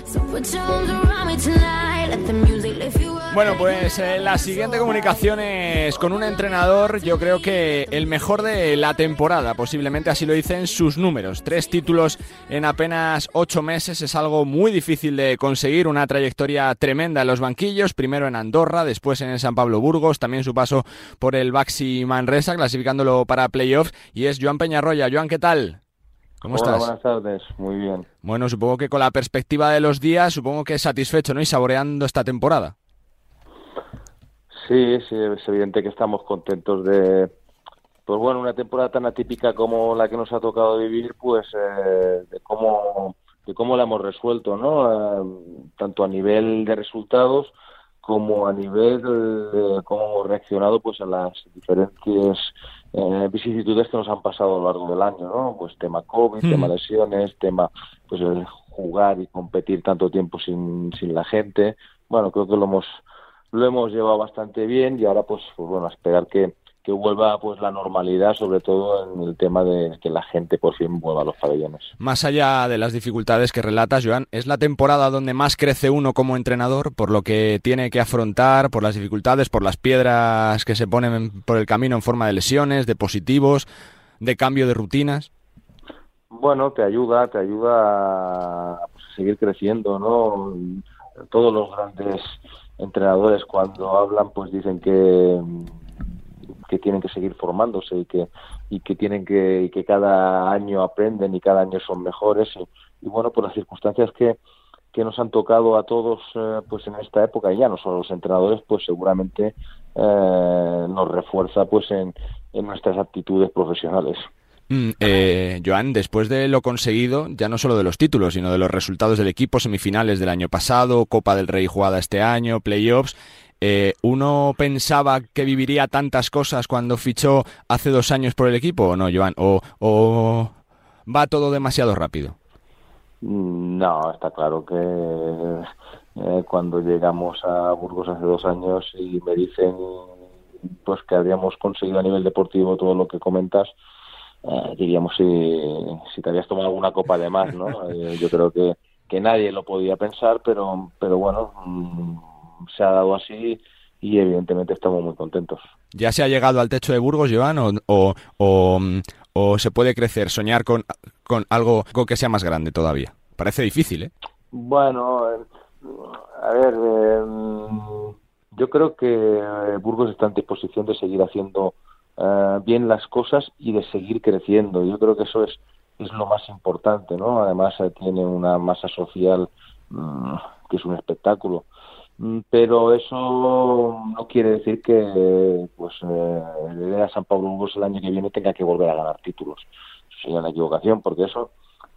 Bueno, pues la siguiente comunicación es con un entrenador, yo creo que el mejor de la temporada, posiblemente así lo dicen sus números. 3 títulos en apenas 8 meses es algo muy difícil de conseguir, una trayectoria tremenda en los banquillos, primero en Andorra, después en el Sant Pablo Burgos, también su paso por el Baxi Manresa, clasificándolo para playoffs, y es Joan Peñarroya. Joan, ¿qué tal? ¿Cómo estás? Hola, buenas tardes, muy bien. Bueno, supongo que con la perspectiva de los días, supongo que satisfecho, ¿no? Y saboreando esta temporada. Sí, es evidente que estamos contentos pues bueno, una temporada tan atípica como la que nos ha tocado vivir, pues de cómo la hemos resuelto, ¿no? Tanto a nivel de resultados como a nivel de cómo hemos reaccionado pues a las diferentes vicisitudes que nos han pasado a lo largo del año, ¿no? Pues tema COVID, tema lesiones, tema pues el jugar y competir tanto tiempo sin la gente. Bueno, creo que lo hemos llevado bastante bien y ahora pues bueno, a esperar que vuelva pues la normalidad, sobre todo en el tema de que la gente por fin vuelva a los pabellones. Más allá de las dificultades que relatas, Joan, es la temporada donde más crece uno como entrenador, por lo que tiene que afrontar, por las dificultades, por las piedras que se ponen por el camino en forma de lesiones, de positivos, de cambio de rutinas. Bueno, te ayuda a seguir creciendo, ¿no? Todos los grandes entrenadores cuando hablan pues dicen que tienen que seguir formándose y que cada año aprenden y cada año son mejores y bueno, por las circunstancias que nos han tocado a todos pues en esta época, y ya no solo los entrenadores, pues seguramente nos refuerza pues en nuestras actitudes profesionales. Joan, después de lo conseguido, ya no solo de los títulos, sino de los resultados del equipo, semifinales del año pasado, Copa del Rey jugada este año, playoffs, ¿uno pensaba que viviría tantas cosas cuando fichó hace 2 años por el equipo o no, Joan? ¿O va todo demasiado rápido? No, está claro que cuando llegamos a Burgos hace 2 años y me dicen pues que habíamos conseguido a nivel deportivo todo lo que comentas, diríamos si te habías tomado alguna copa de más, ¿no? Yo creo que nadie lo podía pensar, pero bueno, se ha dado así y evidentemente estamos muy contentos. ¿Ya se ha llegado al techo de Burgos, Joan, o se puede crecer, soñar con algo que sea más grande todavía? Parece difícil, ¿eh? Bueno, a ver, yo creo que Burgos está en disposición de seguir haciendo bien las cosas y de seguir creciendo. Yo creo que eso es lo más importante, ¿no? Además tiene una masa social que es un espectáculo. Pero eso no quiere decir que pues el idea de Sant Pablo Burgos el año que viene tenga que volver a ganar títulos. Eso sería una equivocación, porque eso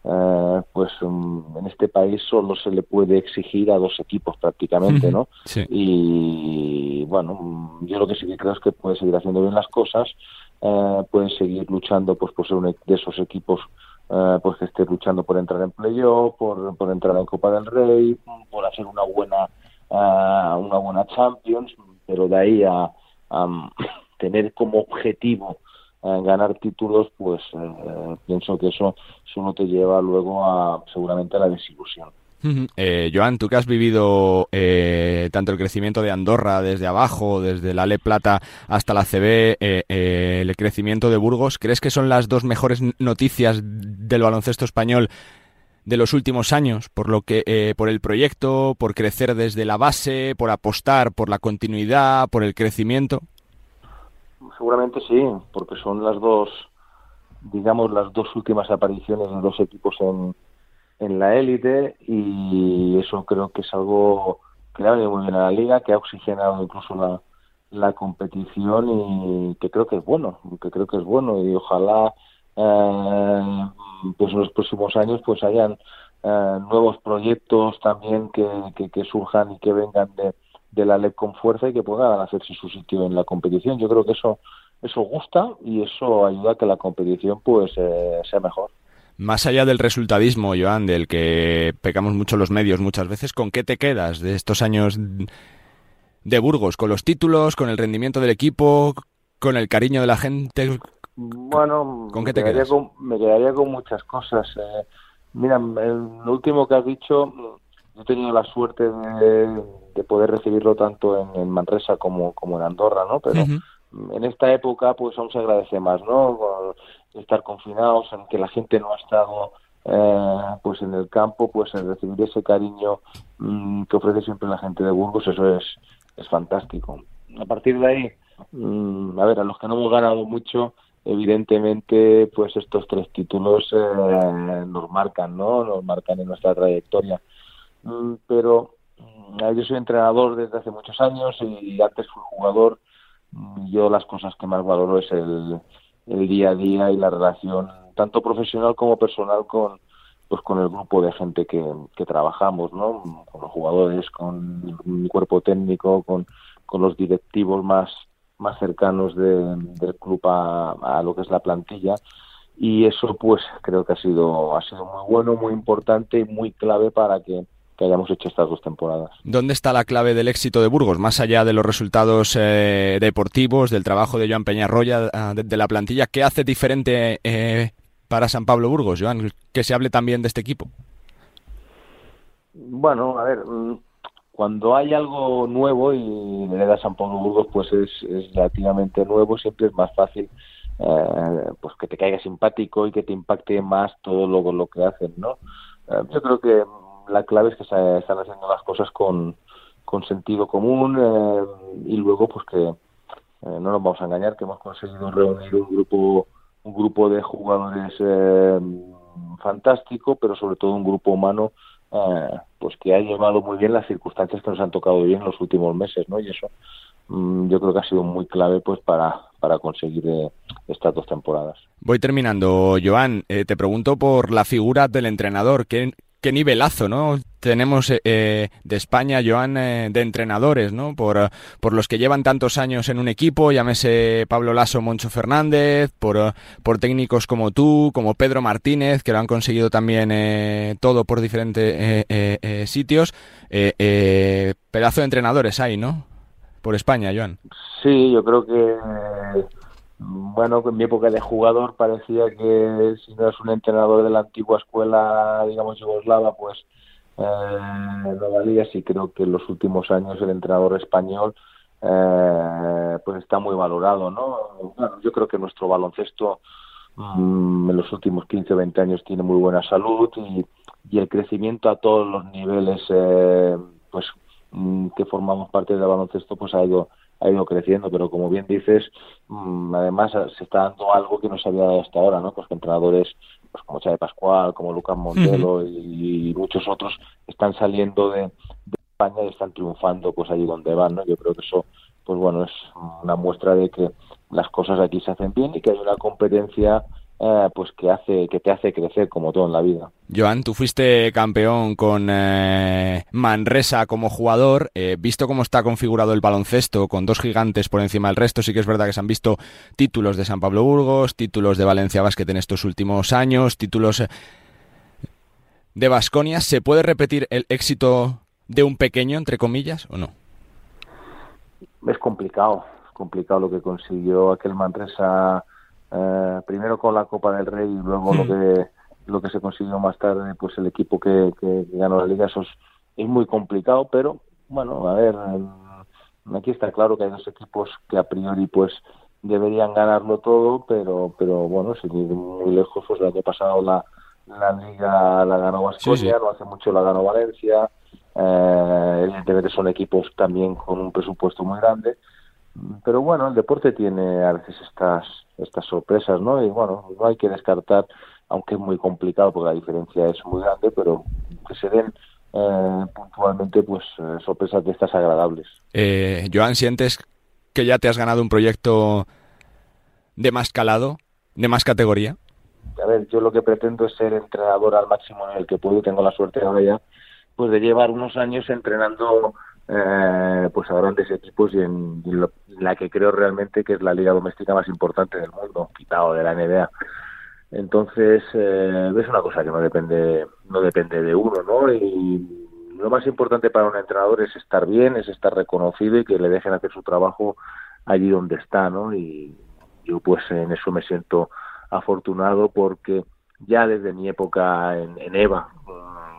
en este país solo se le puede exigir a 2 equipos prácticamente, ¿no? Sí. Y bueno, yo lo que sí que creo es que puede seguir haciendo bien las cosas, pueden seguir luchando pues por ser uno de esos equipos pues que esté luchando por entrar en playoff, por entrar en Copa del Rey, por hacer una buena Champions, pero de ahí a tener como objetivo ganar títulos, pues pienso que eso no te lleva luego seguramente a la desilusión. Joan, tú que has vivido tanto el crecimiento de Andorra desde abajo, desde la Ale Plata hasta la CB, el crecimiento de Burgos, ¿crees que son las 2 mejores noticias del baloncesto español de los últimos años, por el proyecto, por crecer desde la base, por apostar por la continuidad, por el crecimiento? Seguramente sí, porque son las 2 últimas apariciones de 2 equipos en la élite, y eso creo que es algo que le ha venido muy bien a la liga, que ha oxigenado incluso la competición, y que creo que es bueno, y ojalá pues en los próximos años pues hayan nuevos proyectos también que surjan y que vengan de la LEP con fuerza y que puedan hacerse su sitio en la competición. Yo creo que eso gusta y eso ayuda a que la competición pues sea mejor. Más allá del resultadismo, Joan, del que pecamos mucho los medios muchas veces, ¿con qué te quedas de estos años de Burgos? ¿Con los títulos, con el rendimiento del equipo, con el cariño de la gente? Bueno, ¿Con qué te quedas? Me quedaría con muchas cosas. Mira, lo último que has dicho, he tenido la suerte de poder recibirlo tanto en Manresa como en Andorra, ¿no? Pero en esta época pues aún se agradece más, ¿no? Estar confinados, en que la gente no ha estado pues en el campo, pues en recibir ese cariño que ofrece siempre la gente de Burgos, eso es fantástico. A partir de ahí, a ver, a los que no hemos ganado mucho, evidentemente pues estos 3 títulos nos marcan, ¿no? Nos marcan en nuestra trayectoria. Pero yo soy entrenador desde hace muchos años y antes fui jugador. Yo las cosas que más valoro es el día a día y la relación tanto profesional como personal con el grupo de gente que trabajamos, ¿no? Con los jugadores, con mi cuerpo técnico, con los directivos más cercanos del club a lo que es la plantilla, y eso pues creo que ha sido muy bueno, muy importante y muy clave para que hayamos hecho estas 2 temporadas. ¿Dónde está la clave del éxito de Burgos? Más allá de los resultados deportivos, del trabajo de Joan Peñarroya, de la plantilla, ¿qué hace diferente para San Pablo Burgos, Joan? Que se hable también de este equipo. Bueno, a ver, cuando hay algo nuevo y le da San Pablo Burgos, pues es relativamente nuevo, siempre es más fácil pues que te caiga simpático y que te impacte más todo lo que hacen, ¿no? Yo creo que la clave es que se están haciendo las cosas con sentido común, y luego pues que no nos vamos a engañar, que hemos conseguido reunir un grupo de jugadores fantástico, pero sobre todo un grupo humano pues que ha llevado muy bien las circunstancias que nos han tocado vivir en los últimos meses, ¿no? Y eso yo creo que ha sido muy clave pues para conseguir estas 2 temporadas. Voy terminando, Joan. Te pregunto por la figura del entrenador. ¿Qué nivelazo, ¿no? Tenemos de España, Joan, de entrenadores, ¿no? Por los que llevan tantos años en un equipo, llámese Pablo Laso, Moncho Fernández, por técnicos como tú, como Pedro Martínez, que lo han conseguido también todo por diferentes sitios. Pedazo de entrenadores hay, ¿no? Por España, Joan. Sí, yo creo que bueno, en mi época de jugador parecía que si no eres un entrenador de la antigua escuela, digamos, yugoslava, pues no valías, y creo que en los últimos años el entrenador español pues está muy valorado, ¿no? Bueno, yo creo que nuestro baloncesto en los últimos 15 o 20 años tiene muy buena salud y el crecimiento a todos los niveles pues que formamos parte del baloncesto pues ha ido creciendo, pero como bien dices, además se está dando algo que no se había dado hasta ahora, ¿no? Pues que entrenadores pues como Xavi Pascual, como Lucas Montelo y muchos otros están saliendo de España y están triunfando pues allí donde van, ¿no? Yo creo que eso pues bueno, es una muestra de que las cosas aquí se hacen bien y que hay una competencia pues que te hace crecer, como todo en la vida. Joan, tú fuiste campeón con Manresa como jugador. Visto cómo está configurado el baloncesto, con 2 gigantes por encima del resto, sí que es verdad que se han visto títulos de San Pablo Burgos, títulos de Valencia Basket en estos últimos años, títulos de Baskonia. ¿Se puede repetir el éxito de un pequeño, entre comillas, o no? Es complicado lo que consiguió aquel Manresa, primero con la Copa del Rey y luego lo que se consiguió más tarde, pues el equipo que ganó la Liga. Eso es muy complicado, pero bueno, a ver, aquí está claro que hay 2 equipos que a priori pues deberían ganarlo todo, pero bueno, sin ir muy lejos, pues el año pasado la Liga la ganó Baskonia, no hace mucho la ganó Valencia. Evidentemente son equipos también con un presupuesto muy grande, pero bueno, el deporte tiene a veces estas sorpresas, ¿no? Y bueno, no hay que descartar, aunque es muy complicado porque la diferencia es muy grande, pero que se den puntualmente pues sorpresas de estas agradables. Joan, ¿sientes que ya te has ganado un proyecto de más calado, de más categoría? A ver, yo lo que pretendo es ser entrenador al máximo nivel que puedo, y tengo la suerte ahora ya pues de llevar unos años entrenando pues a grandes equipos y en la que creo realmente que es la liga doméstica más importante del mundo, quitado de la NBA. Entonces es una cosa que no depende de uno, ¿no? Y lo más importante para un entrenador es estar bien, es estar reconocido y que le dejen hacer su trabajo allí donde está, ¿no? Y yo pues en eso me siento afortunado, porque ya desde mi época en EVA,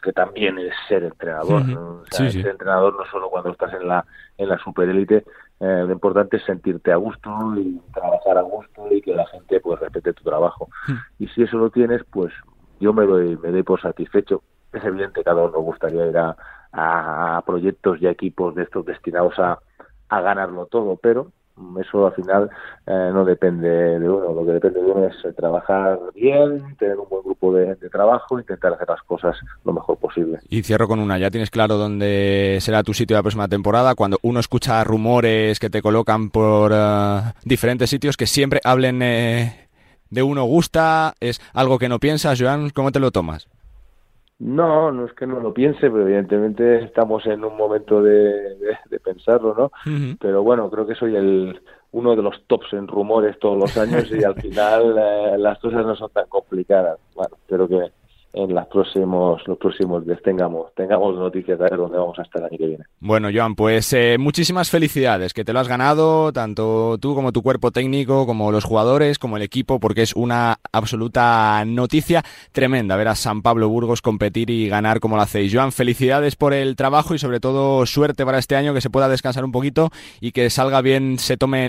que también es ser entrenador, ¿no? O sea, Sí. ser entrenador no solo cuando estás en la superélite, lo importante es sentirte a gusto y trabajar a gusto y que la gente pues respete tu trabajo. Y si eso lo tienes, pues yo me doy por satisfecho. Es evidente, cada uno gustaría ir a proyectos y a equipos de estos destinados a ganarlo todo, pero eso al final no depende de uno. Lo que depende de uno es trabajar bien, tener un buen grupo de trabajo, intentar hacer las cosas lo mejor posible. Y cierro con una, ¿ya tienes claro dónde será tu sitio la próxima temporada? Cuando uno escucha rumores que te colocan por diferentes sitios, que siempre hablen de uno, ¿gusta? ¿Es algo que no piensas, Joan? ¿Cómo te lo tomas? No es que no lo piense, pero evidentemente estamos en un momento de pensarlo, ¿no? Uh-huh. Pero bueno, creo que soy uno de los tops en rumores todos los años y al final las cosas no son tan complicadas. Bueno, espero que en los próximos días tengamos noticias de ver dónde vamos a estar el año que viene. Bueno, Joan, pues muchísimas felicidades, que te lo has ganado, tanto tú como tu cuerpo técnico, como los jugadores, como el equipo, porque es una absoluta noticia tremenda ver a San Pablo Burgos competir y ganar como lo hacéis. Joan, felicidades por el trabajo y sobre todo suerte para este año, que se pueda descansar un poquito y que salga bien, se tome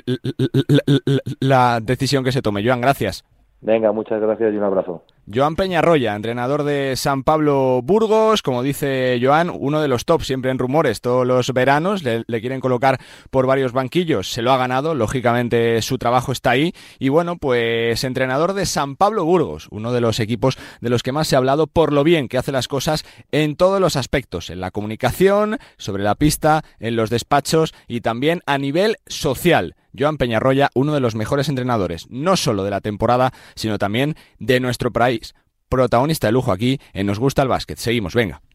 la decisión que se tome. Joan, gracias. Venga, muchas gracias y un abrazo. Joan Peñarroya, entrenador de San Pablo Burgos, como dice Joan, uno de los top siempre en rumores, todos los veranos le quieren colocar por varios banquillos, se lo ha ganado, lógicamente su trabajo está ahí, y bueno, pues entrenador de San Pablo Burgos, uno de los equipos de los que más se ha hablado por lo bien que hace las cosas en todos los aspectos, en la comunicación, sobre la pista, en los despachos y también a nivel social. Joan Peñarroya, uno de los mejores entrenadores, no solo de la temporada, sino también de nuestro país. Protagonista de lujo aquí en Nos Gusta el Básquet. Seguimos, venga.